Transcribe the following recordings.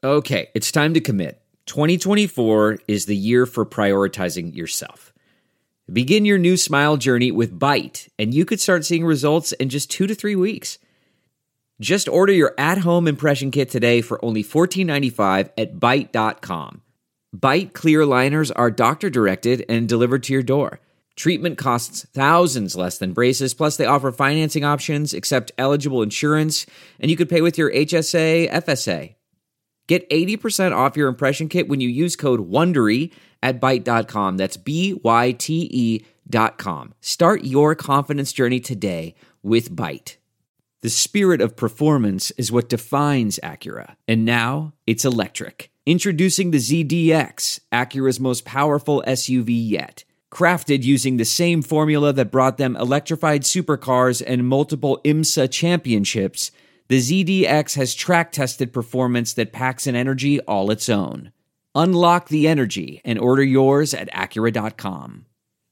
Okay, it's time to commit. 2024 is the year for prioritizing yourself. Begin your new smile journey with Byte, and you could start seeing results in just 2 to 3 weeks. Just order your at-home impression kit today for only $14.95 at Byte.com. Byte clear liners are doctor-directed and delivered to your door. Treatment costs thousands less than braces, plus they offer financing options, accept eligible insurance, and you could pay with your HSA, FSA. Get 80% off your impression kit when you use code WONDERY at Byte.com. That's BYTE.com. Start your confidence journey today with Byte. The spirit of performance is what defines Acura. And now, it's electric. Introducing the ZDX, Acura's most powerful SUV yet. Crafted using the same formula that brought them electrified supercars and multiple IMSA championships, the ZDX has track-tested performance that packs an energy all its own. Unlock the energy and order yours at Acura.com.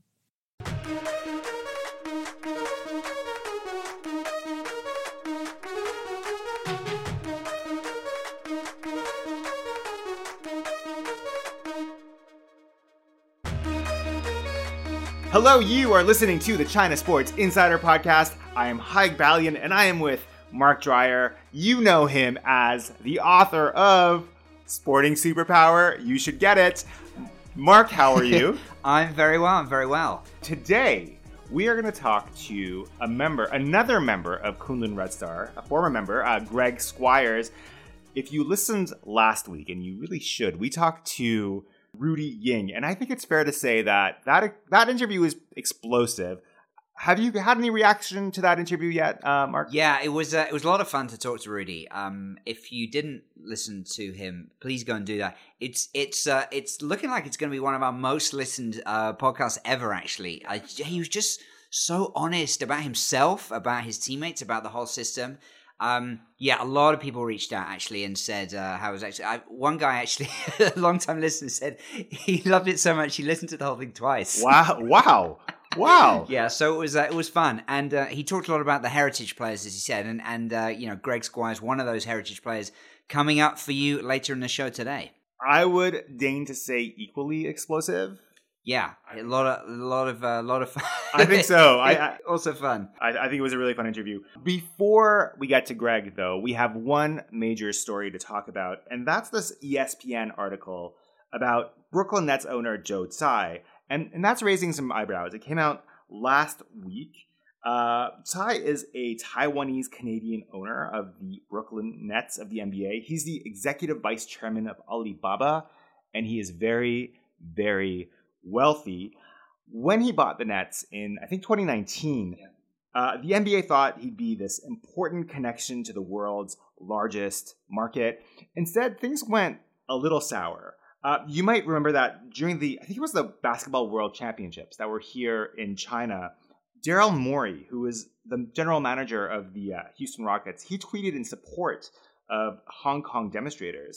Hello, you are listening to the China Sports Insider Podcast. I am Haig Balian, and I am with Mark Dreyer. You know him as the author of Sporting Superpower. You should get it. Mark, how are you? I'm very well. Today, we are going to talk to another member of Kunlun Red Star, a former member, Greg Squires. If you listened last week, and you really should, we talked to Rudy Ying, and I think it's fair to say that interview is explosive. Have you had any reaction to that interview yet, Mark? Yeah, it was a lot of fun to talk to Rudy. If you didn't listen to him, please go and do that. It's looking like it's going to be one of our most listened podcasts ever. Actually, he was just so honest about himself, about his teammates, about the whole system. Yeah, a lot of people reached out actually and said how it was actually. One guy actually, a long-time listener, said he loved it so much he listened to the whole thing twice. Wow. Yeah, so it was fun, and he talked a lot about the heritage players, as he said, and Greg Squires, one of those heritage players, coming up for you later in the show today. I would deign to say equally explosive. Yeah, a lot of fun. I think so. Also fun. I think it was a really fun interview. Before we get to Greg, though, we have one major story to talk about, and that's this ESPN article about Brooklyn Nets owner Joe Tsai. And that's raising some eyebrows. It came out last week. Tsai is a Taiwanese-Canadian owner of the Brooklyn Nets of the NBA. He's the executive vice chairman of Alibaba, and he is very, very wealthy. When he bought the Nets in, I think, 2019, the NBA thought he'd be this important connection to the world's largest market. Instead, things went a little sour. You might remember that during I think it was the Basketball World Championships that were here in China, Daryl Morey, who was the general manager of the Houston Rockets, he tweeted in support of Hong Kong demonstrators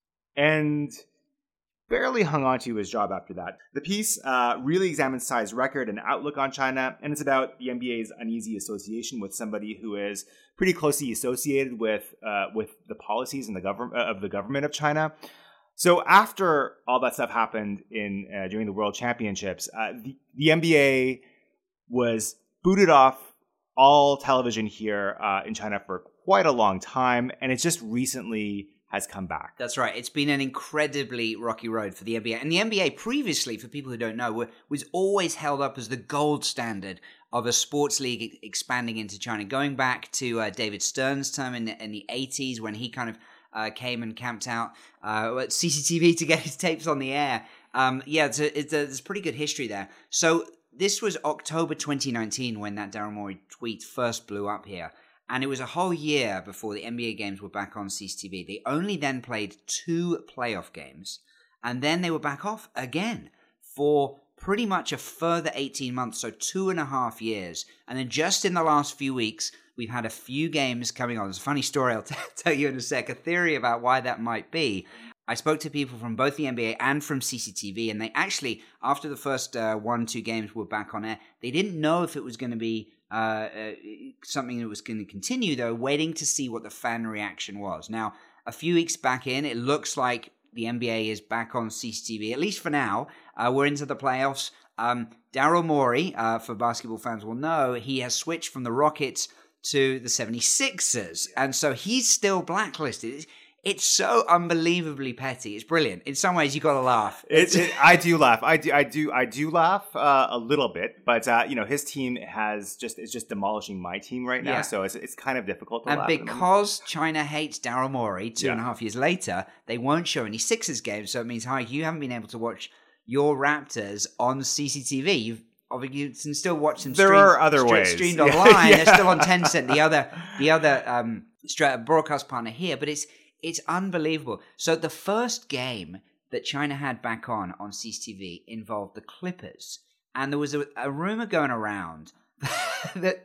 and barely hung on to his job after that. The piece really examines Tsai's record and outlook on China, and it's about the NBA's uneasy association with somebody who is pretty closely associated with the policies and the government of China. So after all that stuff happened during the World Championships, the NBA was booted off all television here in China for quite a long time, and it just recently has come back. That's right. It's been an incredibly rocky road for the NBA. And the NBA previously, for people who don't know, was always held up as the gold standard of a sports league expanding into China, going back to David Stern's time in the 80s when he kind of came and camped out at CCTV to get his tapes on the air. There's a pretty good history there. So this was October 2019 when that Daryl Morey tweet first blew up here. And it was a whole year before the NBA games were back on CCTV. They only then played 2 playoff games. And then they were back off again for pretty much a further 18 months, so 2.5 years. And then just in the last few weeks, we've had a few games coming on. There's a funny story I'll tell you in a sec, a theory about why that might be. I spoke to people from both the NBA and from CCTV, and they actually, after the first 1-2 games were back on air, they didn't know if it was going to be something that was going to continue. They were waiting to see what the fan reaction was. Now, A few weeks back in, it looks like the NBA is back on CCTV, at least for now. We're into the playoffs. Daryl Morey, for basketball fans will know, he has switched from the Rockets to the 76ers. And so he's still blacklisted. It's so unbelievably petty. It's brilliant. In some ways, you got to laugh. I do laugh. I do laugh a little bit, but his team is just demolishing my team right now, so it's kind of difficult to laugh. And because China hates Daryl Morey, 2.5 years later, they won't show any Sixers games. So it means, you haven't been able to watch your Raptors on CCTV. You can still watch them. There are other ways streamed online. They're still on Tencent, the other broadcast partner here, but it's unbelievable. So the first game that China had back on CCTV involved the Clippers. And there was a rumor going around that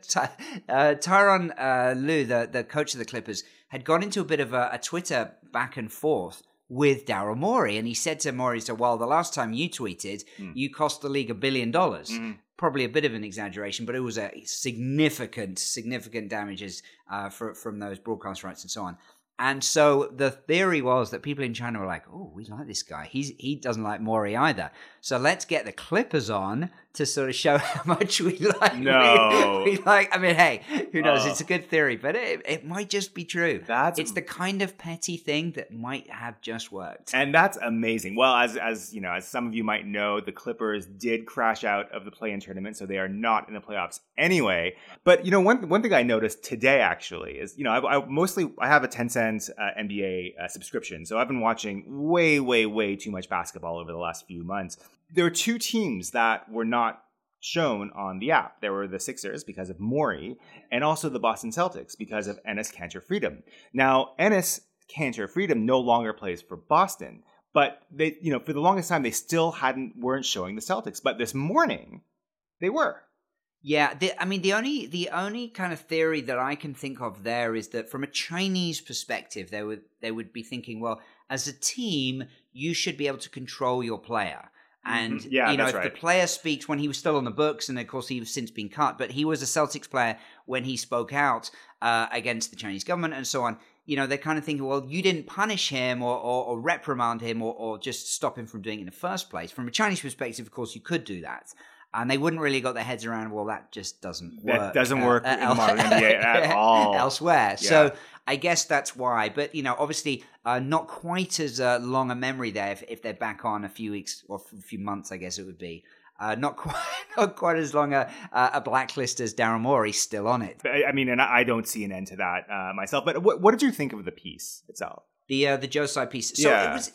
Tyronn Lue, the coach of the Clippers, had got into a bit of a Twitter back and forth with Daryl Morey. And he said to Morey, the last time you tweeted, you cost the league $1 billion. Probably a bit of an exaggeration, but it was a significant damages from those broadcast rights and so on. And so the theory was that people in China were like, oh, we like this guy. He doesn't like Morey either. So let's get the Clippers on to sort of show how much we like. No. We like, I mean, hey, who knows? It's a good theory, but it might just be true. It's the kind of petty thing that might have just worked. And that's amazing. Well, as some of you might know, the Clippers did crash out of the play-in tournament, so they are not in the playoffs anyway. But, one thing I noticed today, actually, is, I have a Tencent NBA subscription. So I've been watching way, way, way too much basketball over the last few months. There were two teams that were not shown on the app. There were the Sixers because of Morey, and also the Boston Celtics because of Enes Kanter Freedom. Now, Enes Kanter Freedom no longer plays for Boston, but they, for the longest time, they still weren't showing the Celtics. But this morning, they were. Yeah, the only kind of theory that I can think of there is that from a Chinese perspective, they would be thinking, well, as a team, you should be able to control your player. And, if the player speaks when he was still on the books, and of course he's since been cut, but he was a Celtics player when he spoke out against the Chinese government and so on, they're kind of thinking, well, you didn't punish him or reprimand him or just stop him from doing it in the first place. From a Chinese perspective, of course, you could do that. And they wouldn't really got their heads around, well, that just doesn't work. That doesn't work in the modern NBA at all. Elsewhere. Yeah. So I guess that's why. But, obviously not quite as long a memory there if they're back on a few weeks or a few months, I guess it would be. Not quite as long a blacklist as Daryl Morey, still on it. I mean, and I don't see an end to that myself. But what did you think of the piece itself? The Joe Tsai piece. So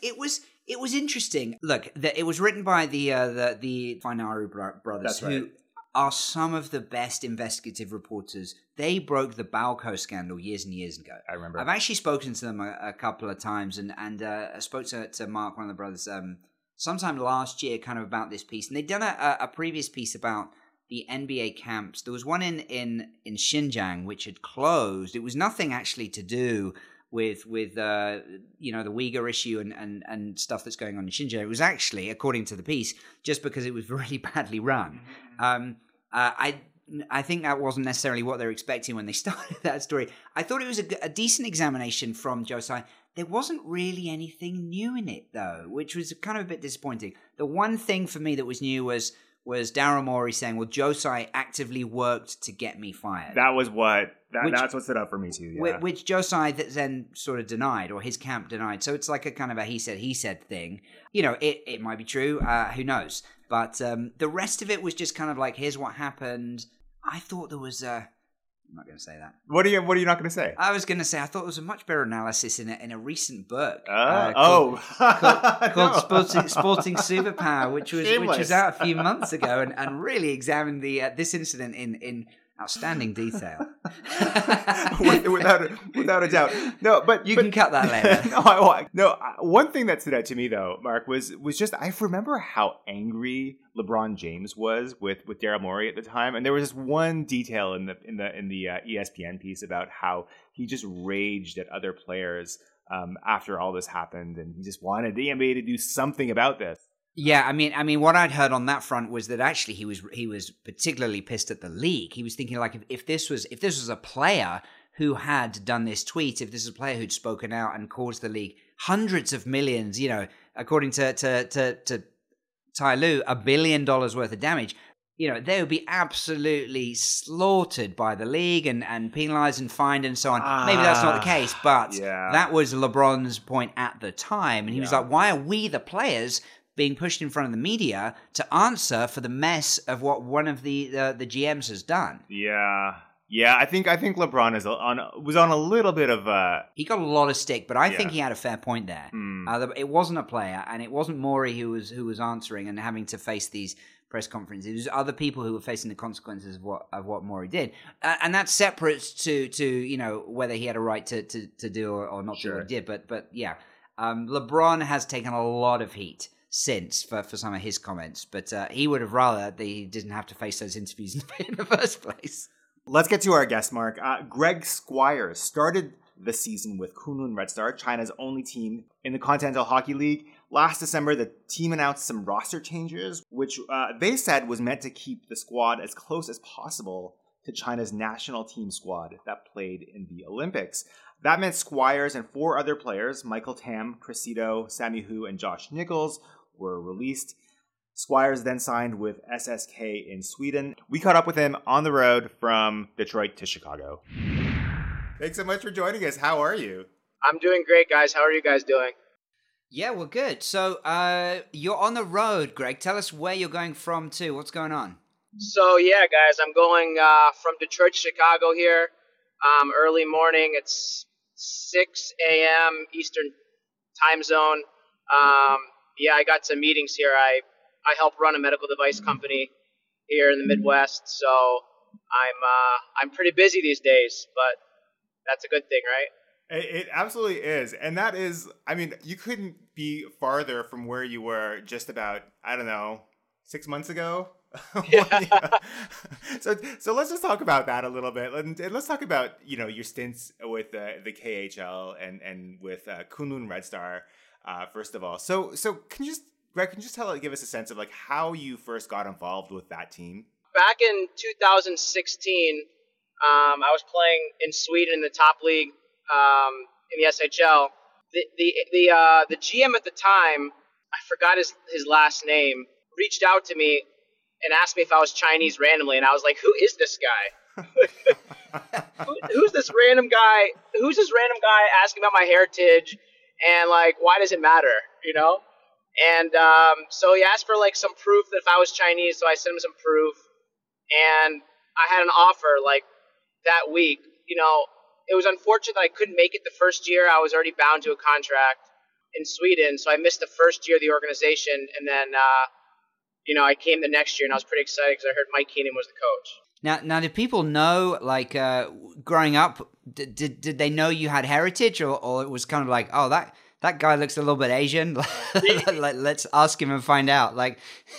it was interesting. Look, it was written by the Fainaru brothers, who are some of the best investigative reporters. They broke the Balco scandal years and years ago. I remember. I've actually spoken to them a couple of times, and I spoke to Mark, one of the brothers, sometime last year, kind of about this piece. And they'd done a previous piece about the NBA camps. There was one in Xinjiang which had closed. It was nothing actually to do with the Uyghur issue and stuff that's going on in Xinjiang. It was actually, according to the piece, just because it was really badly run. I think that wasn't necessarily what they were expecting when they started that story. I thought it was a decent examination from Joe Tsai. There wasn't really anything new in it, though, which was kind of a bit disappointing. The one thing for me that was new was Daryl Morey saying, well, Joe Tsai actively worked to get me fired. That was that's what stood out for me too. Yeah. Which Joe Tsai then sort of denied, or his camp denied. So it's like a kind of a he said thing. It might be true. Who knows? But the rest of it was just kind of like, here's what happened. I thought there was I'm not going to say that. What are you not going to say? I was going to say I thought there was a much better analysis in a recent book called Sporting Superpower, which was out a few months ago and really examined this incident in outstanding detail. without a doubt. No, but you can cut that later. No. One thing that stood out to me though, Mark, was just I remember how angry LeBron James was with Daryl Morey at the time, and there was this one detail in the ESPN piece about how he just raged at other players after all this happened, and he just wanted the NBA to do something about this. Yeah, I mean, what I'd heard on that front was that actually he was particularly pissed at the league. He was thinking like if this was a player who had done this tweet, if this is a player who'd spoken out and caused the league hundreds of millions, according to Tai Lu, $1 billion worth of damage, they would be absolutely slaughtered by the league and penalized and fined and so on. Maybe that's not the case, but that was LeBron's point at the time. And he was like, why are we, the players, being pushed in front of the media to answer for the mess of what one of the GMs has done? Yeah, I think LeBron was on a little bit of he got a lot of stick, but I think he had a fair point there. It wasn't a player, and it wasn't Morey who was answering and having to face these press conferences. It was other people who were facing the consequences of what Morey did, and that's separate to whether he had a right to do or not do what he did. But yeah, LeBron has taken a lot of heat since for some of his comments, but he would have rather that he didn't have to face those interviews in the first place. Let's get to our guest, Mark. Greg Squires started the season with Kunlun Red Star, China's only team in the Continental Hockey League. Last December, the team announced some roster changes, which they said was meant to keep the squad as close as possible to China's national team squad that played in the Olympics. That meant Squires and 4 other players, Michael Tam, Cressito, Sammy Hu, and Josh Nichols, were released. Squires then signed with SSK in Sweden. We caught up with him on the road from Detroit to Chicago. Thanks so much for joining us. How are you? I'm doing great, guys. How are you guys doing? Yeah, well, good. So you're on the road, Greg. Tell us where you're going from to. What's going on? So, yeah, guys, I'm going from Detroit to Chicago here. Early morning. It's 6 a.m. Eastern time zone. I got some meetings here. I help run a medical device company here in the Midwest, so I'm pretty busy these days, but that's a good thing, right? It absolutely is. And that is, I mean, you couldn't be farther from where you were just about, 6 months ago. So let's just talk about that a little bit. And let's talk about, your stints with the KHL and with Kunlun Red Star, first of all. So Greg, can you just give us a sense of how you first got involved with that team? Back in 2016, I was playing in Sweden in the top league in the SHL. The GM at the time, I forgot his last name, reached out to me and asked me if I was Chinese randomly, and I was like, "Who is this guy? Who's this random guy? Who's this random guy asking about my heritage? And why does it matter? And so he asked for some proof that if I was Chinese, so I sent him some proof, and I had an offer that week. It was unfortunate that I couldn't make it the first year. I was already bound to a contract in Sweden, so I missed the first year of the organization, and then I came the next year, and I was pretty excited because I heard Mike Keenan was the coach. Now, did people know, growing up, did they know you had heritage, or it was kind of oh, that guy looks a little bit Asian. Let's ask him and find out. I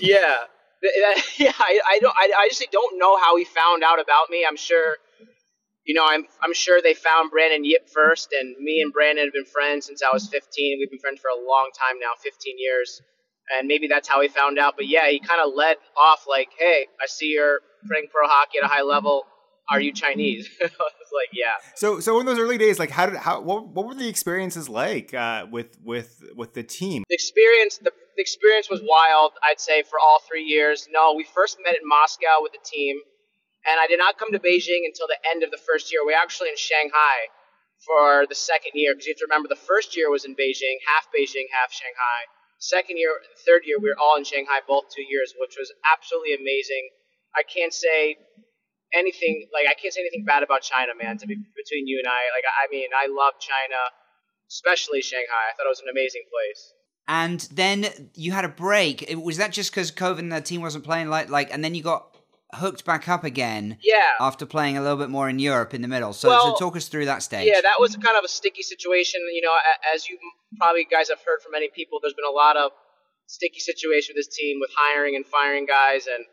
just don't know how he found out about me. I'm sure, I'm sure they found Brandon Yip first, and me and Brandon have been friends since I was 15. We've been friends for a long time now, 15 years, and maybe that's how he found out. But yeah, he kind of led off hey, I see you're playing pro hockey at a high level. Are you Chinese? I was yeah. So in those early days, what were the experiences like with the team? The experience was wild, I'd say, for all 3 years. No, we first met in Moscow with the team, and I did not come to Beijing until the end of the first year. We were actually in Shanghai for the second year, because you have to remember the first year was in Beijing, half Shanghai. Second year, third year, we were all in Shanghai both 2 years, which was absolutely amazing. I can't say anything bad about China, man, between you and I. I love China, especially Shanghai. I thought it was an amazing place. And then you had a break. Was that just because COVID and the team wasn't playing and then you got hooked back up again? Yeah. After playing a little bit more in Europe in the middle. So talk us through that stage. Yeah, that was kind of a sticky situation. As you probably guys have heard from many people, there's been a lot of sticky situation with this team with hiring and firing guys, and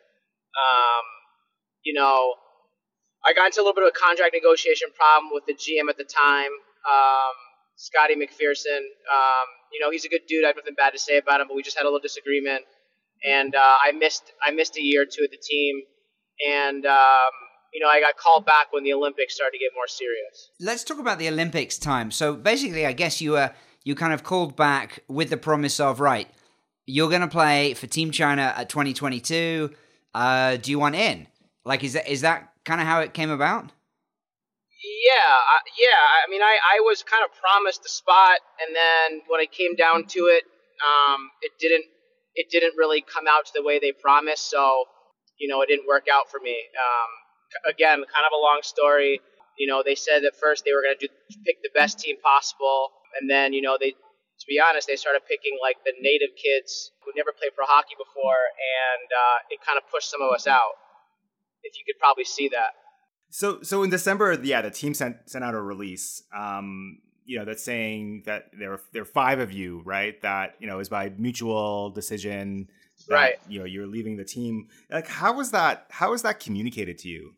I got into a little bit of a contract negotiation problem with the GM at the time, Scotty McPherson. He's a good dude. I have nothing bad to say about him, but we just had a little disagreement, and I missed a year or two at the team, and I got called back when the Olympics started to get more serious. Let's talk about the Olympics time. So basically, I guess you kind of called back with the promise of, right, you're going to play for Team China at 2022. Do you want in? Like, is that kind of how it came about? Yeah. I mean, I was kind of promised the spot, and then when it came down to it, it didn't really come out to the way they promised. So, it didn't work out for me. Again, kind of a long story. They said at first they were going to pick the best team possible, and then to be honest, they started picking like the native kids who never played pro hockey before, and it kind of pushed some of us out. If you could probably see that. So in December, the team sent out a release, that's saying that there are 5 of you, right? That is by mutual decision. That, right. You're leaving the team. Like, how was that communicated to you?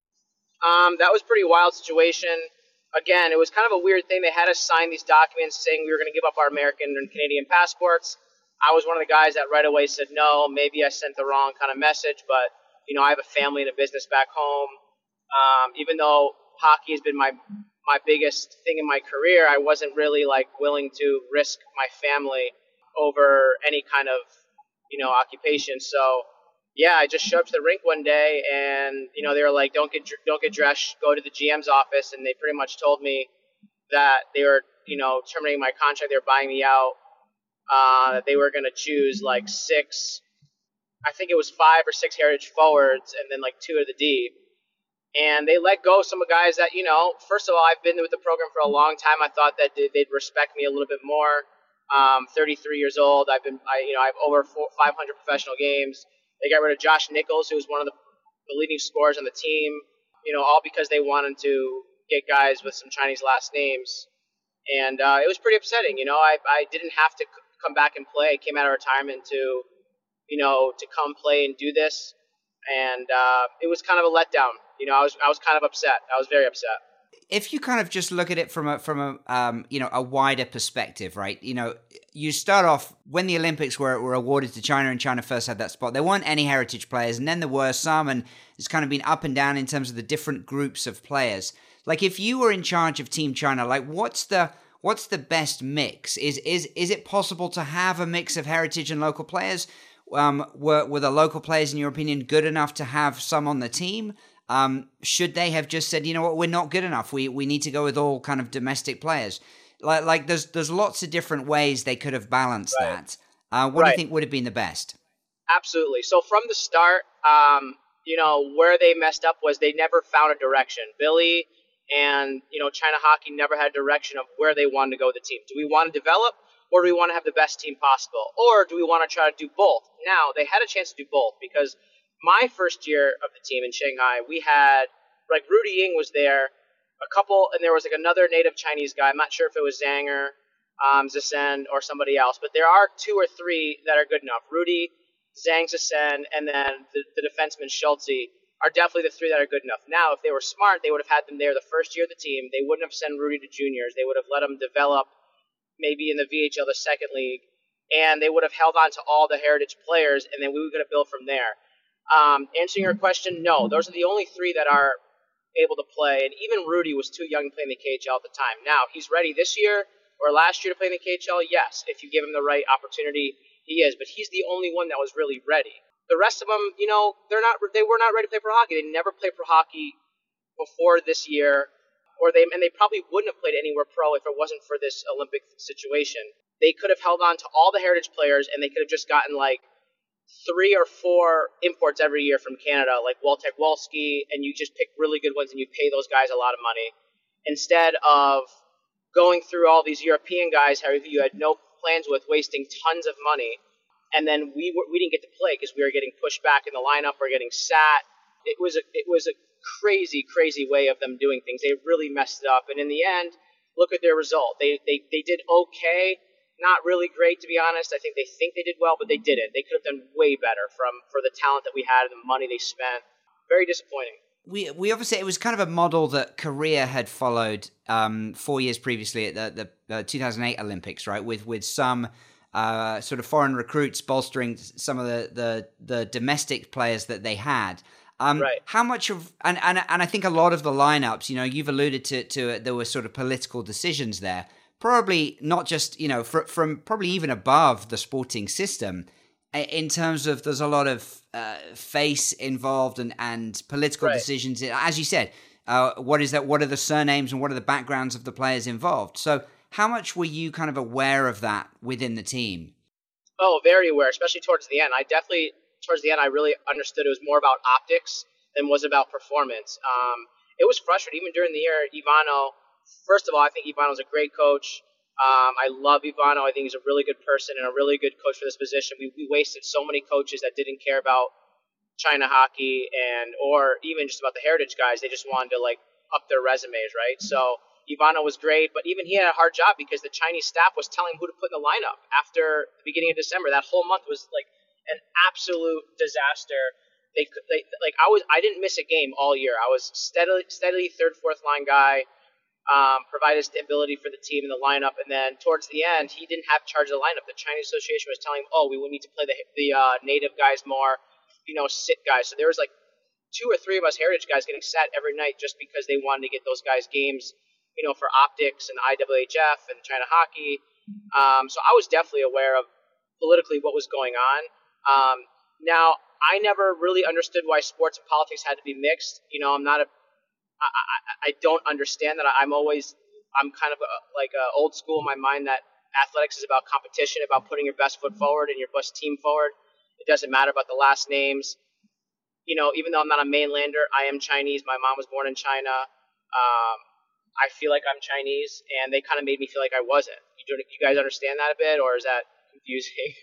That was a pretty wild situation. Again, it was kind of a weird thing. They had us sign these documents saying we were going to give up our American and Canadian passports. I was one of the guys that right away said no. Maybe I sent the wrong kind of message, but I have a family and a business back home. Even though hockey has been my biggest thing in my career, I wasn't really like willing to risk my family over any kind of occupation. So yeah, I just showed up to the rink one day, and they were like, "Don't get dressed. Go to the GM's office." And they pretty much told me that they were terminating my contract. They were buying me out. That they were going to choose like 6. I think it was 5 or 6 heritage forwards, and then like 2 of the D. And they let go some of the guys that, first of all, I've been with the program for a long time. I thought that they'd respect me a little bit more. 33 years old. I've over 500 professional games. They got rid of Josh Nichols, who was one of the leading scorers on the team, all because they wanted to get guys with some Chinese last names. And it was pretty upsetting. I didn't have to come back and play. I came out of retirement to come play and do this. And it was kind of a letdown. I was kind of upset. I was very upset. If you kind of just look at it from a wider perspective, right? You start off when the Olympics were awarded to China, and China first had that spot. There weren't any heritage players, and then there were some, and it's kind of been up and down in terms of the different groups of players. Like, if you were in charge of Team China, like what's the best mix? Is it possible to have a mix of heritage and local players? Were the local players, in your opinion, good enough to have some on the team? Should they have just said, you know what, we're not good enough. We need to go with all kind of domestic players. Like there's lots of different ways they could have balanced that. What do you think would have been the best? Absolutely. So from the start, where they messed up was they never found a direction. Billy and, China Hockey never had a direction of where they wanted to go with the team. Do we want to develop, or do we want to have the best team possible? Or do we want to try to do both? Now, they had a chance to do both, because my first year of the team in Shanghai, we had, like, Rudy Ying was there, and there was like another native Chinese guy. I'm not sure if it was Zanger, Zisen, or somebody else, but there are 2 or 3 that are good enough. Rudy, Zhang Zisen, and then the defenseman Schultze are definitely the 3 that are good enough. Now, if they were smart, they would have had them there the first year of the team. They wouldn't have sent Rudy to juniors. They would have let him develop maybe in the VHL, the second league, and they would have held on to all the heritage players, and then we were going to build from there. Answering your question, no. Those are the only 3 that are able to play, and even Rudy was too young to play in the KHL at the time. Now, he's ready this year or last year to play in the KHL, yes. If you give him the right opportunity, he is, but he's the only one that was really ready. The rest of them, they were not ready to play pro hockey. They never played pro hockey before this year, and they probably wouldn't have played anywhere pro if it wasn't for this Olympic situation. They could have held on to all the heritage players, and they could have just gotten like 3 or 4 imports every year from Canada, like Waltek Wolski, and you just pick really good ones and you pay those guys a lot of money, instead of going through all these European guys who you had no plans with, wasting tons of money, and then we didn't get to play because we were getting pushed back in the lineup or getting sat. It was a crazy way of them doing things. They really messed it up, and in the end, look at their result. They did okay. Not really great, to be honest. I think they did well, but they didn't. They could have done way better for the talent that we had and the money they spent. Very disappointing. We obviously, it was kind of a model that Korea had followed 4 years previously at the 2008 Olympics, right? With some sort of foreign recruits bolstering some of the domestic players that they had. Right. How much of and I think a lot of the lineups, you've alluded to there were sort of political decisions there. Probably not just from probably even above the sporting system, in terms of there's a lot of face involved and political Right. decisions. As you said, what is that? What are the surnames and what are the backgrounds of the players involved? So how much were you kind of aware of that within the team? Oh, very aware, especially towards the end. Towards the end, I really understood it was more about optics than was about performance. It was frustrating. Even during the year, Ivano, first of all, I think Ivano's a great coach. I love Ivano. I think he's a really good person and a really good coach for this position. We wasted so many coaches that didn't care about China hockey or even just about the heritage guys. They just wanted to up their resumes, right? So Ivano was great, but even he had a hard job because the Chinese staff was telling him who to put in the lineup after the beginning of December. That whole month was an absolute disaster. I didn't miss a game all year. I was steadily third, fourth line guy. Provided stability for the team in the lineup, and then towards the end, he didn't have charge of the lineup. The Chinese Association was telling him, "Oh, we will need to play the native guys more, sit guys." So there was 2 or 3 of us heritage guys getting sat every night just because they wanted to get those guys games, for optics and IWHF and China hockey. So I was definitely aware of politically what was going on. Now, I never really understood why sports and politics had to be mixed. I'm not I don't understand that. I'm kind of old school in my mind that athletics is about competition, about putting your best foot forward and your best team forward. It doesn't matter about the last names. Even though I'm not a mainlander, I am Chinese. My mom was born in China. I feel like I'm Chinese, and they kind of made me feel like I wasn't. You guys understand that a bit, or is that confusing?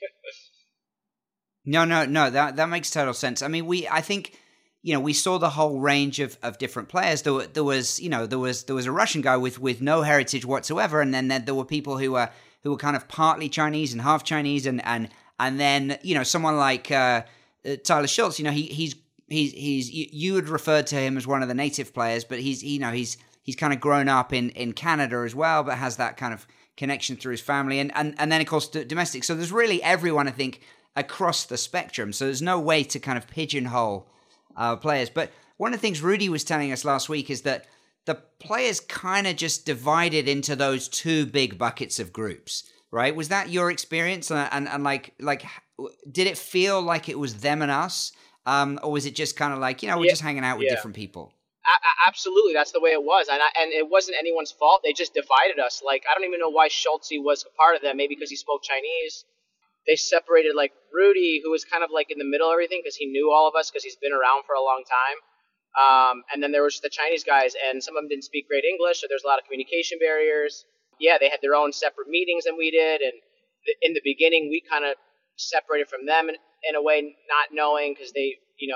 No. That makes total sense. I mean, I think we saw the whole range of different players. There was a Russian guy with no heritage whatsoever, and then there were people who were kind of partly Chinese and half Chinese, and then someone like Tyler Schultz. He's you would refer to him as one of the native players, but he's kind of grown up in Canada as well, but has that kind of connection through his family, and then of course domestic. So there's really everyone, I think, across the spectrum. So there's no way to kind of pigeonhole players. But one of the things Rudy was telling us last week is that the players kind of just divided into those 2 big buckets of groups, right? Was that your experience? And did it feel like it was them and us? Or was it just kind of we're just hanging out with different people? Absolutely, that's the way it was, and it wasn't anyone's fault. They just divided us. I don't even know why Schultz was a part of them. Maybe because he spoke Chinese. They separated Rudy, who was kind of in the middle of everything because he knew all of us because he's been around for a long time. And then there was the Chinese guys, and some of them didn't speak great English, so there's a lot of communication barriers. Yeah, they had their own separate meetings than we did, and in the beginning we kind of separated from them in a way, not knowing because they,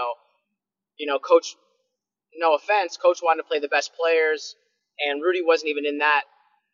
Coach. No offense, Coach wanted to play the best players, and Rudy wasn't even in that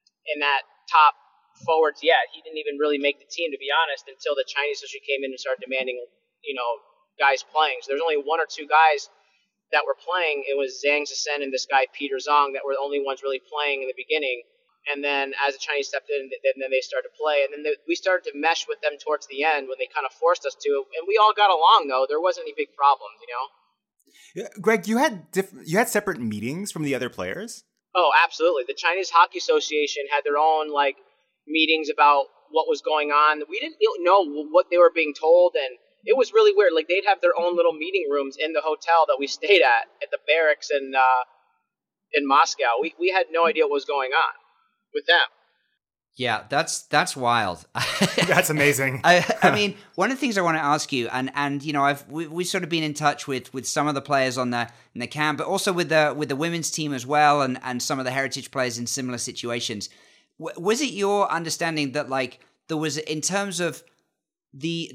top forwards yet. He didn't even really make the team, to be honest, until the Chinese Association came in and started demanding, guys playing. So there's only 1 or 2 guys that were playing. It was Zhang Zisen and this guy Peter Zhang that were the only ones really playing in the beginning. And then as the Chinese stepped in, then they started to play. And then we started to mesh with them towards the end when they kind of forced us to. And we all got along, though. There wasn't any big problems, Greg, you had separate meetings from the other players? Oh, absolutely. The Chinese Hockey Association had their own meetings about what was going on. We didn't know what they were being told, and it was really weird. They'd have their own little meeting rooms in the hotel that we stayed at the barracks in Moscow. We had no idea what was going on with them. Yeah, that's wild. That's amazing. I mean, one of the things I want to ask you, and we've sort of been in touch with some of the players in the camp, but also with the women's team as well, and some of the heritage players in similar situations. Was it your understanding that there was, in terms of the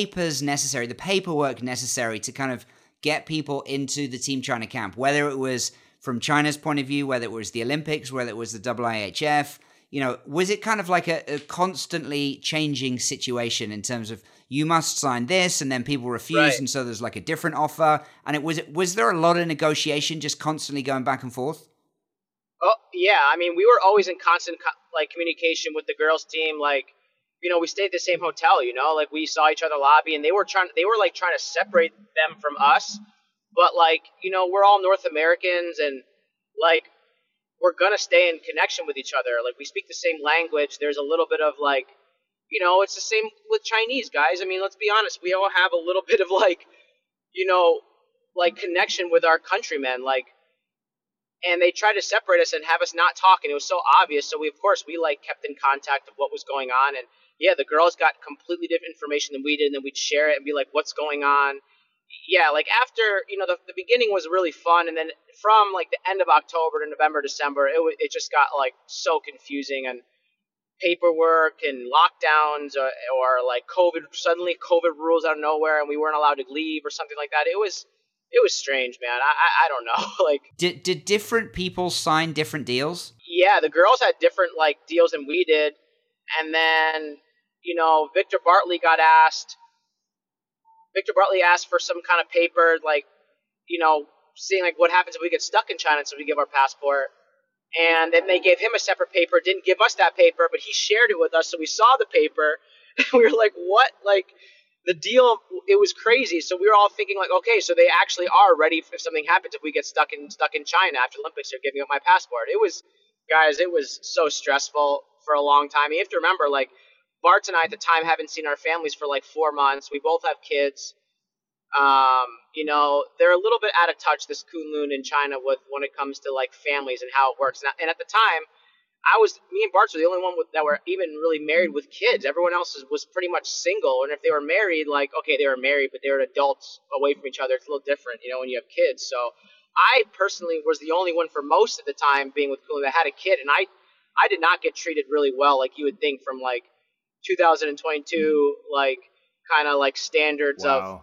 paperwork necessary to kind of get people into the Team China camp, whether it was from China's point of view, whether it was the Olympics, whether it was the IIHF? Was it kind of a constantly changing situation in terms of you must sign this and then people refuse, right, and so there's a different offer? And was there a lot of negotiation, just constantly going back and forth? Oh yeah, I mean, we were always in constant communication with the girls' team. We stayed at the same hotel. We saw each other lobby, and they were trying to separate them from us but like, we're all North Americans, and like, we're gonna stay in connection with each other. Like, we speak the same language. There's a little bit of like, it's the same with Chinese guys. I mean, let's be honest. We all have a little bit of like, like connection with our countrymen. Like, and they tried to separate us and have us not talk, and it was so obvious. So we like kept in contact of what was going on, and yeah, the girls got completely different information than we did, and then we'd share it and be like, "What's going on?" Yeah, like after the beginning was really fun, and then from like the end of October to November, December, it just got like so confusing, and paperwork and lockdowns or like COVID rules out of nowhere, and we weren't allowed to leave or something like that. It was strange, man. I don't know. Like, did different people sign different deals? Yeah, the girls had different like deals than we did, and then Victor Bartley asked for some kind of paper, like seeing like what happens if we get stuck in China, so we give our passport. And then they gave him a separate paper, didn't give us that paper, but he shared it with us, so we saw the paper, and we were like, what? Like, the deal, it was crazy. So we were all thinking like, okay, so they actually are ready if something happens if we get stuck in China after the Olympics. They're giving up my passport. It was so stressful for a long time. You have to remember, like, Bart and I at the time haven't seen our families for like 4 months. We both have kids. They're a little bit out of touch, this Kunlun in China, when it comes to like families and how it works. And at the time, me and Bart were the only one that were even really married with kids. Everyone else was pretty much single. And if they were married, like, okay, they were married, but they were adults away from each other. It's a little different, when you have kids. So I personally was the only one for most of the time being with Kunlun that had a kid. And I did not get treated really well, like you would think from like 2022, like kind of like standards of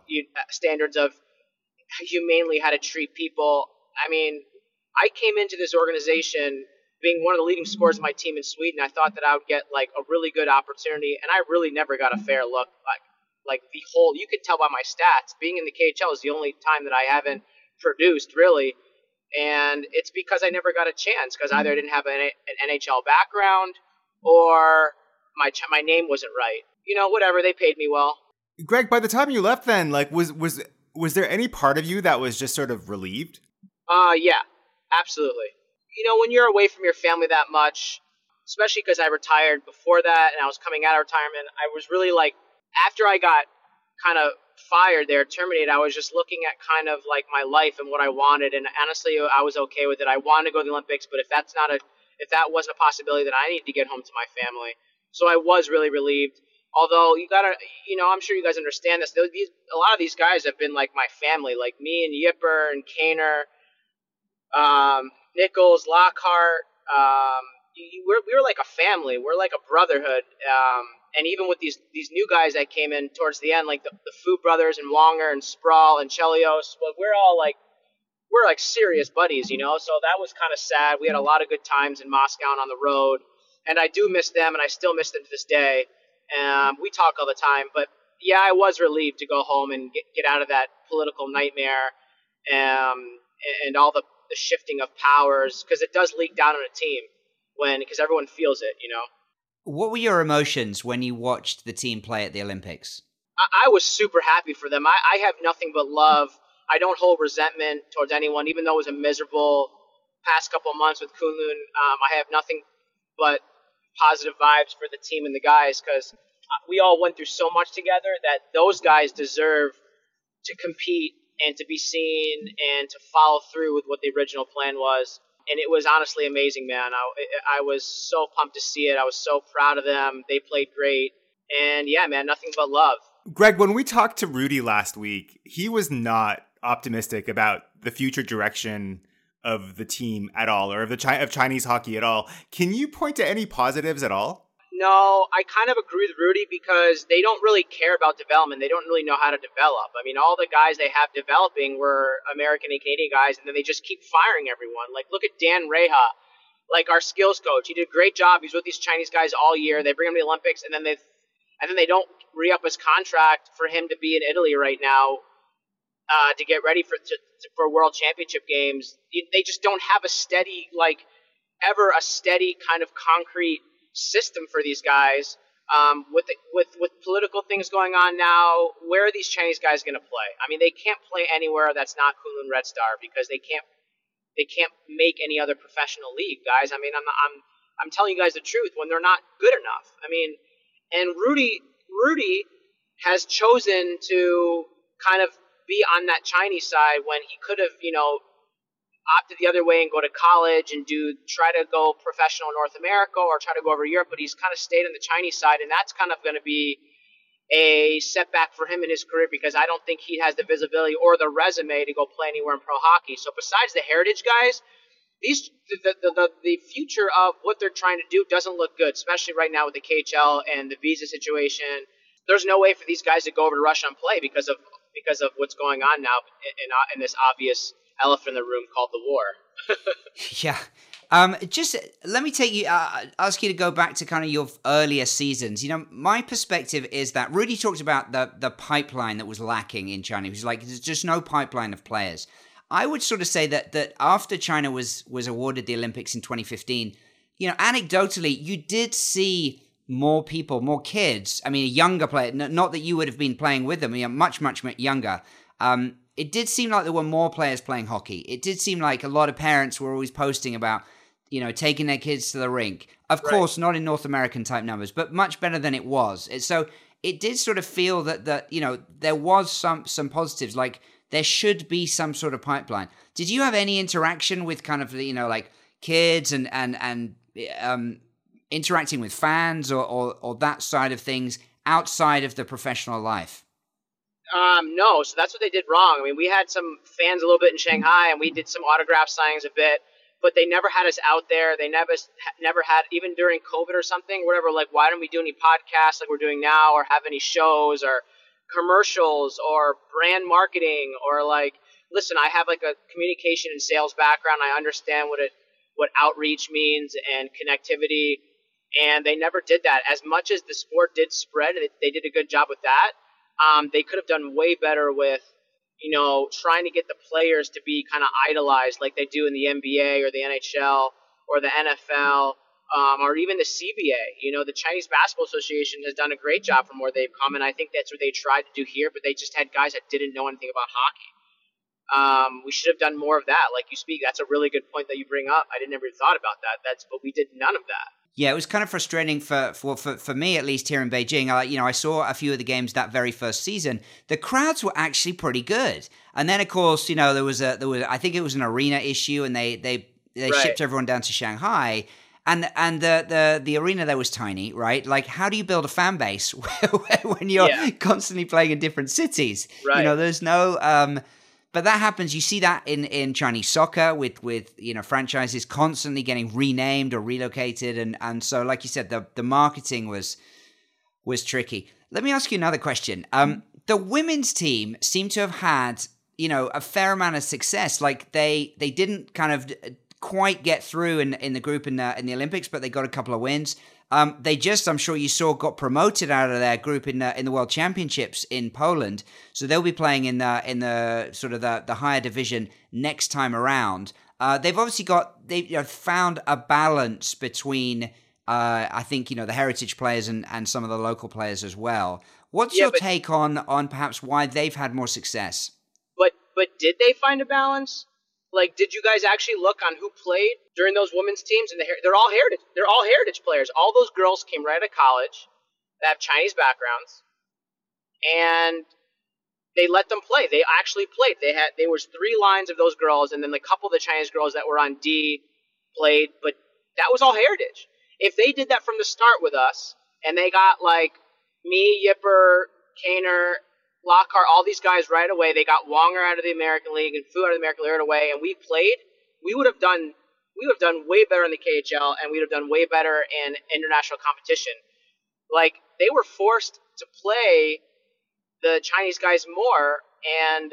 humanely how to treat people. I mean, I came into this organization being one of the leading scorers of my team in Sweden. I thought that I would get like a really good opportunity, and I really never got a fair look. Like the whole, you could tell by my stats, being in the KHL is the only time that I haven't produced really, and it's because I never got a chance, because either I didn't have an NHL background or my name wasn't right. Whatever, they paid me well. Greg, by the time you left then, like, was there any part of you that was just sort of relieved? Yeah, absolutely. When you're away from your family that much, especially because I retired before that and I was coming out of retirement, I was really like, after I got kind of fired there, terminated, I was just looking at kind of like my life and what I wanted, and honestly, I was okay with it. I wanted to go to the Olympics, but if that wasn't a possibility, then I needed to get home to my family. So I was really relieved. Although you gotta, I'm sure you guys understand this. A lot of these guys have been like my family, like me and Yipper and Kaner, Nichols, Lockhart. We were like a family. We're like a brotherhood. And even with these new guys that came in towards the end, like the Fu brothers and Wonger and Sprawl and Chelios, but we're like serious buddies, So that was kind of sad. We had a lot of good times in Moscow and on the road, and I do miss them, and I still miss them to this day. We talk all the time, but yeah, I was relieved to go home and get out of that political nightmare, and all the shifting of powers, because it does leak down on a team because everyone feels it, What were your emotions when you watched the team play at the Olympics? I was super happy for them. I have nothing but love. I don't hold resentment towards anyone, even though it was a miserable past couple of months with Kunlun. I have nothing but positive vibes for the team and the guys, because we all went through so much together that those guys deserve to compete and to be seen and to follow through with what the original plan was. And it was honestly amazing, man. I was so pumped to see it. I was so proud of them. They played great. And yeah, man, nothing but love. Greg, when we talked to Rudy last week, he was not optimistic about the future direction of the team at all, or of Chinese hockey at all. Can you point to any positives at all? No, I kind of agree with Rudy, because they don't really care about development. They don't really know how to develop. I mean, all the guys they have developing were American and Canadian guys, and then they just keep firing everyone. Like, look at Dan Reha, like our skills coach. He did a great job. He's with these Chinese guys all year. They bring him to the Olympics, and then they don't re-up his contract for him to be in Italy right now to get ready for World Championship games. They just don't have a steady kind of concrete system for these guys, with political things going on now. Where are these Chinese guys going to play? I mean, they can't play anywhere that's not Kunlun Red Star because they can't make any other professional league, guys. I mean, I'm telling you guys the truth when they're not good enough. I mean, and Rudy has chosen to kind of be on that Chinese side when he could have, opted the other way and go to college and try to go professional in North America or try to go over to Europe, but he's kind of stayed on the Chinese side, and that's kind of going to be a setback for him in his career because I don't think he has the visibility or the resume to go play anywhere in pro hockey. So besides the heritage guys, the future of what they're trying to do doesn't look good, especially right now with the KHL and the visa situation. There's no way for these guys to go over to Russia and play because of what's going on now in this obvious elephant in the room called the war. Yeah. Just let me ask you to go back to kind of your earlier seasons. My perspective is that Rudy talked about the pipeline that was lacking in China. He was like, there's just no pipeline of players. I would sort of say that after China was awarded the Olympics in 2015, anecdotally, you did see more people, more kids. I mean, a younger player, not that you would have been playing with them, much, much younger. It did seem like there were more players playing hockey. It did seem like a lot of parents were always posting about, taking their kids to the rink. Of course, not in North American type numbers, but much better than it was. So it did sort of feel that there was some positives, like there should be some sort of pipeline. Did you have any interaction with kind of, like kids and interacting with fans or that side of things outside of the professional life? No, so that's what they did wrong. I mean, we had some fans a little bit in Shanghai, and we did some autograph signings a bit, but they never had us out there. They never had, even during COVID or something, whatever, like, why don't we do any podcasts like we're doing now, or have any shows or commercials or brand marketing, or like, listen, I have like a communication and sales background. I understand what outreach means and connectivity, and they never did that. As much as the sport did spread, they did a good job with that. They could have done way better with, trying to get the players to be kind of idolized like they do in the NBA or the NHL or the NFL, or even the CBA. The Chinese Basketball Association has done a great job from where they've come, and I think that's what they tried to do here, but they just had guys that didn't know anything about hockey. We should have done more of that. Like you speak, that's a really good point that you bring up. I never thought about that. But we did none of that. Yeah, it was kind of frustrating for me, at least here in Beijing. I saw a few of the games that very first season. The crowds were actually pretty good, and then of course, there was I think it was an arena issue, and they shipped everyone down to Shanghai, and the arena there was tiny, right? Like, how do you build a fan base when you're constantly playing in different cities? Right. There's no. But that happens. You see that in Chinese soccer with franchises constantly getting renamed or relocated, and so, like you said, the marketing was tricky. Let me ask you another question. The women's team seemed to have had a fair amount of success. Like they didn't kind of quite get through in the group in the Olympics, but they got a couple of wins. They just, I'm sure you saw, got promoted out of their group in the World Championships in Poland. So they'll be playing in the sort of the higher division next time around. They've obviously found a balance between, I think, the heritage players and some of the local players as well. What's your take on perhaps why they've had more success? But did they find a balance? Like, did you guys actually look on who played during those women's teams? And they're all heritage. They're all heritage players. All those girls came right out of college that have Chinese backgrounds, and they let them play. They actually played. There was 3 lines of those girls, and then a couple of the Chinese girls that were on D played. But that was all heritage. If they did that from the start with us, and they got like me, Yipper, Kaner, Lockhart, all these guys right away. They got Wonger out of the American League and Fu out of the American League right away, and we played. We would have done way better in the KHL, and we'd have done way better in international competition. Like, they were forced to play the Chinese guys more, and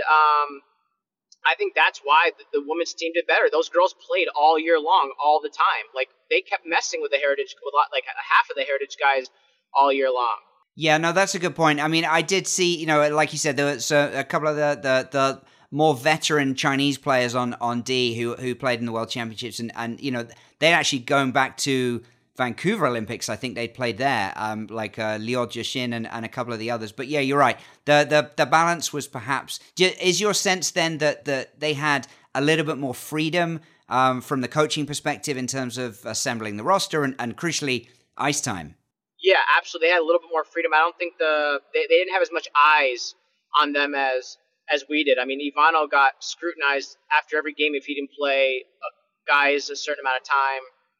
I think that's why the women's team did better. Those girls played all year long, all the time. Like, they kept messing with like half of the heritage guys all year long. Yeah, no, that's a good point. I mean, I did see, like you said, there was a couple of the more veteran Chinese players on D who played in the World Championships, and they're actually going back to Vancouver Olympics. I think they'd played there, like Liu Jiaxin and a couple of the others. But yeah, you're right. The balance was perhaps... Is your sense then that they had a little bit more freedom from the coaching perspective in terms of assembling the roster and crucially, ice time? Yeah, absolutely. They had a little bit more freedom. I don't think they didn't have as much eyes on them as we did. I mean, Ivano got scrutinized after every game if he didn't play guys a certain amount of time,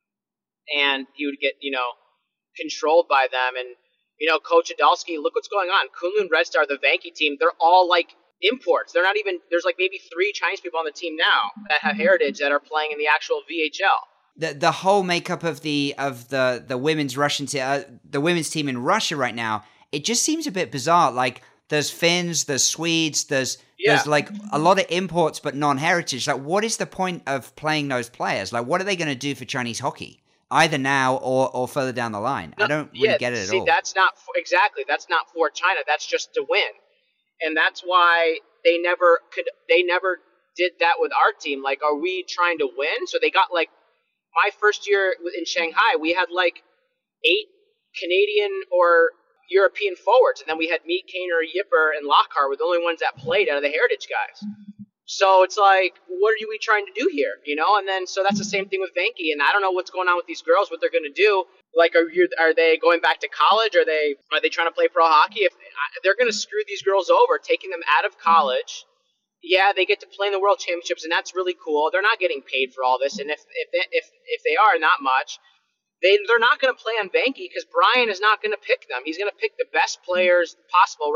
and he would get, controlled by them. And, Coach Adalski, look what's going on. Kunlun Red Star, the Vanke team, they're all like imports. They're not even, there's like maybe 3 Chinese people on the team now that have heritage that are playing in the actual VHL. The whole makeup of the women's the women's team in Russia right now, it just seems a bit bizarre. Like, there's Finns, there's Swedes, there's like a lot of imports but non-heritage. Like, what is the point of playing those players? Like, what are they going to do for Chinese hockey, either now or further down the line? I don't really get it at all. That's not for China. That's just to win, and that's why they never did that with our team. Like, are we trying to win? So they got like my first year in Shanghai, we had like 8 Canadian or European forwards, and then we had me, Kaner, Yipper, and Lockhart were the only ones that played out of the heritage guys. So it's like, what are we trying to do here, And then so that's the same thing with Vanke, and I don't know what's going on with these girls, what they're going to do. Like, are they going back to college? Are they trying to play pro hockey? If they're going to screw these girls over, taking them out of college. Yeah, they get to play in the World Championships, and that's really cool. They're not getting paid for all this, and if they are, not much. They're not going to play on Vanke because Brian is not going to pick them. He's going to pick the best players possible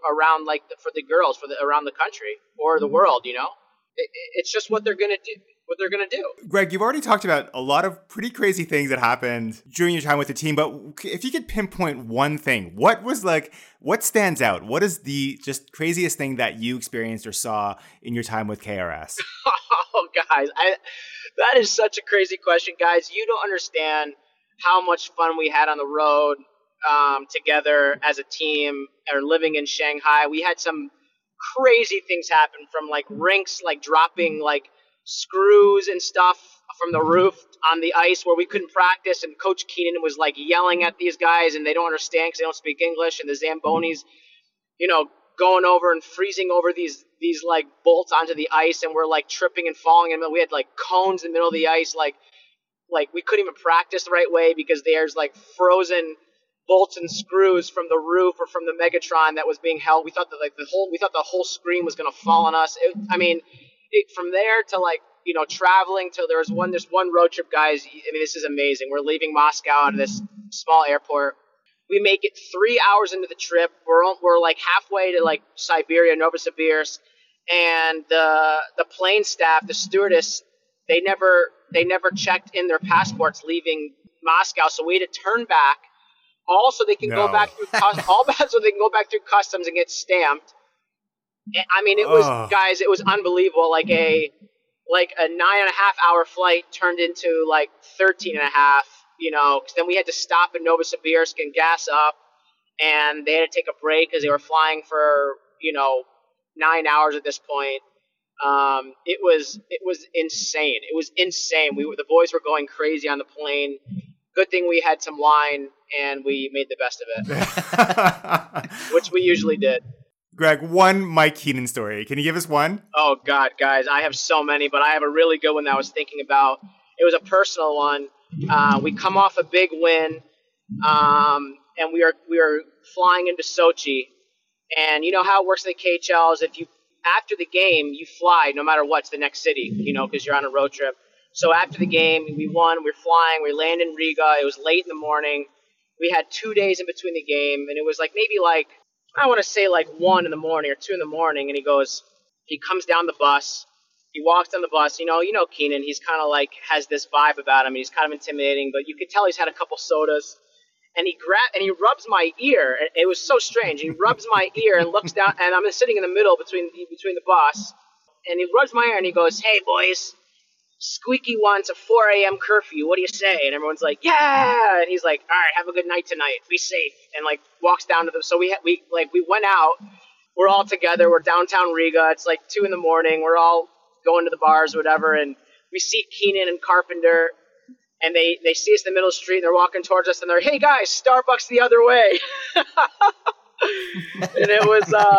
for the girls around the country or the world. It's just what they're going to do. What they're going to do. Greg, you've already talked about a lot of pretty crazy things that happened during your time with the team, but if you could pinpoint one thing, what stands out? What is the just craziest thing that you experienced or saw in your time with KRS? Oh, guys, that is such a crazy question, guys. You don't understand how much fun we had on the road together as a team or living in Shanghai. We had some crazy things happen, from like rinks, like dropping like screws and stuff from the roof on the ice where we couldn't practice, and Coach Keenan was like yelling at these guys and they don't understand because they don't speak English, and the Zambonis, going over and freezing over these like bolts onto the ice, and we're like tripping and falling, and we had like cones in the middle of the ice, like we couldn't even practice the right way because there's like frozen bolts and screws from the roof or from the Megatron that was being held. We thought that the whole screen was going to fall on us. From there to traveling till this one road trip, guys. This is amazing. We're leaving Moscow out of this small airport. We make it 3 hours into the trip. We're like halfway to like Siberia, Novosibirsk, and the plane staff, the stewardess, they never checked in their passports leaving Moscow, so we had to turn back. Also, they can go back through so they can go back through customs and get stamped. It was unbelievable. Like a 9.5 hour flight turned into like 13.5. Because then we had to stop in Novosibirsk and gas up, and they had to take a break because they were flying for 9 hours at this point. It was insane. It was insane. The boys were going crazy on the plane. Good thing we had some wine and we made the best of it, which we usually did. Greg, one Mike Keenan story. Can you give us one? Oh, God, guys. I have so many, but I have a really good one that I was thinking about. It was a personal one. We come off a big win, and we are flying into Sochi. And you know how it works in the KHL is after the game, you fly no matter what to the next city, because you're on a road trip. So after the game, we won. We're flying. We land in Riga. It was late in the morning. We had 2 days in between the game, and it was I want to say 1 in the morning or 2 in the morning, and he comes down the bus. He walks down the bus. Keenan, he's kind of has this vibe about him. He's kind of intimidating, but you could tell he's had a couple sodas. And he rubs my ear. It was so strange. He rubs my ear and looks down, and I'm sitting in the middle between the bus. And he rubs my ear and he goes, "Hey boys, Squeaky wants a 4 a.m. curfew. What do you say?" And everyone's like, "Yeah!" And he's like, "All right, have a good night tonight. Be safe." And walks down to them. So we went out. We're all together. We're downtown Riga. It's 2 in the morning. We're all going to the bars or whatever. And we see Keenan and Carpenter. and they see us in the middle of the street, and they're walking towards us, and they're, hey guys, Starbucks the other way. And it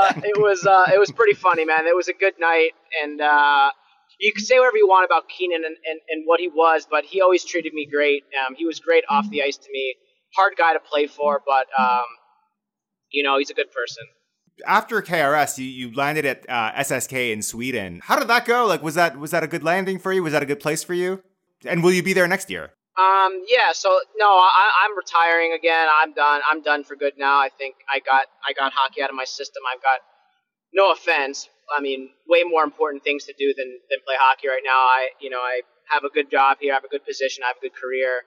was pretty funny, man. It was a good night, and you can say whatever you want about Keenan and what he was, but he always treated me great. He was great off the ice to me. Hard guy to play for, but he's a good person. After KRS, you landed at SSK in Sweden. How did that go? Like, was that a good landing for you? Was that a good place for you? And will you be there next year? Yeah. So no, I'm retiring again. I'm done. I'm done for good now. I think I got hockey out of my system. I've got, no offense, I mean, way more important things to do than play hockey right now. I have a good job here. I have a good position. I have a good career,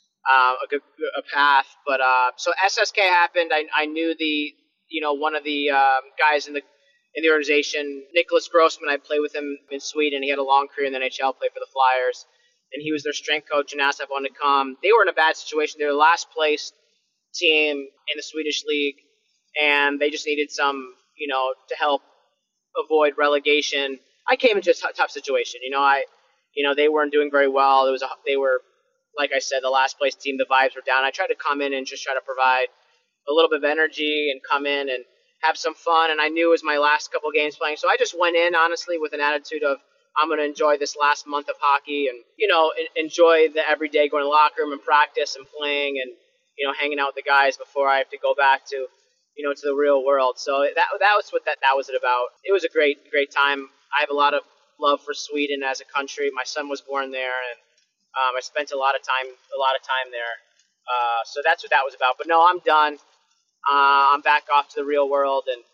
a path. But so SSK happened. I knew one of the guys in the organization, Nicholas Grossman. I played with him in Sweden. He had a long career in the NHL, played for the Flyers, and he was their strength coach and asked if I wanted to come. They were in a bad situation. They were the last place team in the Swedish league, and they just needed some, to help avoid relegation. I came into a tough situation. They weren't doing very well. They were, like I said, the last place team. The vibes were down. I tried to come in and just try to provide a little bit of energy and come in and have some fun. And I knew it was my last couple games playing, so I just went in honestly with an attitude of, I'm going to enjoy this last month of hockey and, enjoy the everyday going to the locker room and practice and playing and, hanging out with the guys before I have to go back to, to the real world. So that was what that was it about. It was a great time. I have a lot of love for Sweden as a country. My son was born there, and I spent a lot of time there. So that's what that was about. But no, I'm done. I'm back off to the real world, and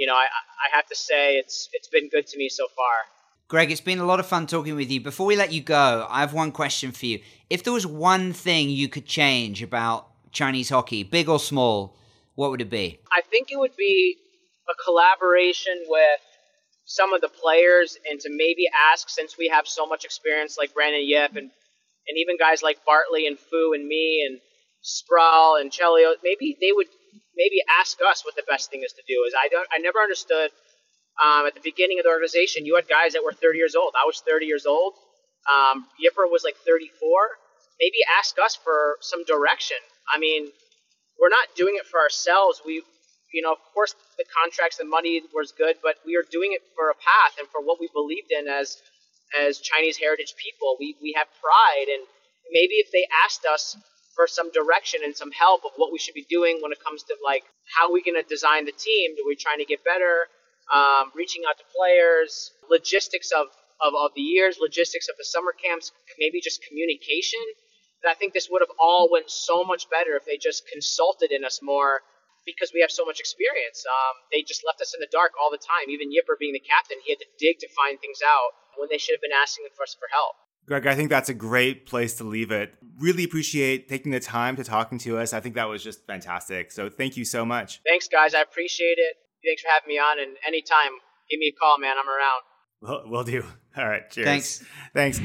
I have to say it's been good to me so far. Greg, it's been a lot of fun talking with you. Before we let you go, I have one question for you. If there was one thing you could change about Chinese hockey, big or small, what would it be? I think it would be a collaboration with some of the players and to maybe ask, since we have so much experience like Brandon Yip and even guys like Bartley and Fu and me and Sproul and Chelio, maybe they would ask us what the best thing is to do. I never understood at the beginning of the organization, you had guys that were 30 years old. I was 30 years old. Yipper was like 34. Maybe ask us for some direction. I mean, we're not doing it for ourselves. We, of course, the contracts and money was good, but we are doing it for a path and for what we believed in as Chinese heritage people. We have pride, and maybe if they asked us for some direction and some help of what we should be doing when it comes to like how we're going to design the team, we're trying to get better, reaching out to players, logistics of the years, logistics of the summer camps, maybe just communication. And I think this would have all went so much better if they just consulted in us more, because we have so much experience. They just left us in the dark all the time. Even Yipper being the captain, he had to dig to find things out when they should have been asking for us for help. Greg, I think that's a great place to leave it. Really appreciate taking the time to talking to us. I think that was just fantastic. So thank you so much. Thanks, guys. I appreciate it. Thanks for having me on. And anytime, give me a call, man. I'm around. Will do. All right. Cheers. Thanks.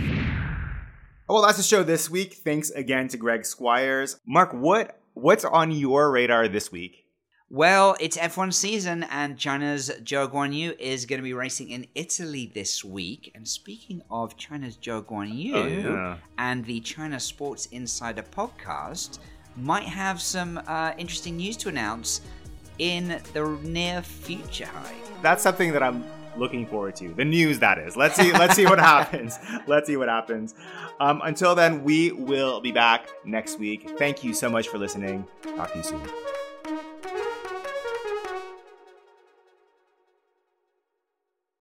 Well, that's the show this week. Thanks again to Greg Squires. Mark, what's on your radar this week? Well, it's F1 season, and China's Zhou Guanyu is going to be racing in Italy this week. And speaking of China's Zhou Guanyu, and the China Sports Insider podcast might have some interesting news to announce in the near future. That's something that I'm looking forward to. The news, that is. Let's see what happens. Let's see what happens. Until then, we will be back next week. Thank you so much for listening. Talk to you soon.